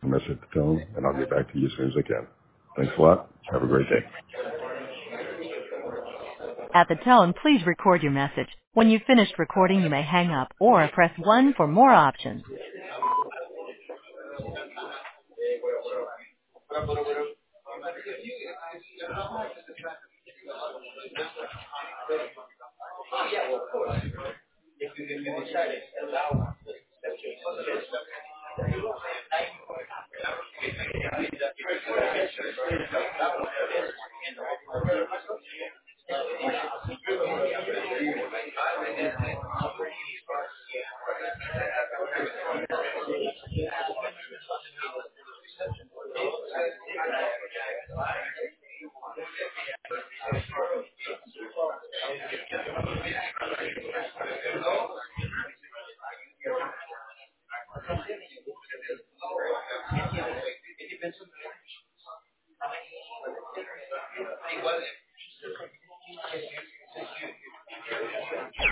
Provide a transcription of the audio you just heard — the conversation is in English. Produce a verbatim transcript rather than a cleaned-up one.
message at the tone, and I'll get back to you as soon as I can. Thanks a lot. Have a great day. At the tone, please record your message. When you've finished recording, you may hang up or press one for more options.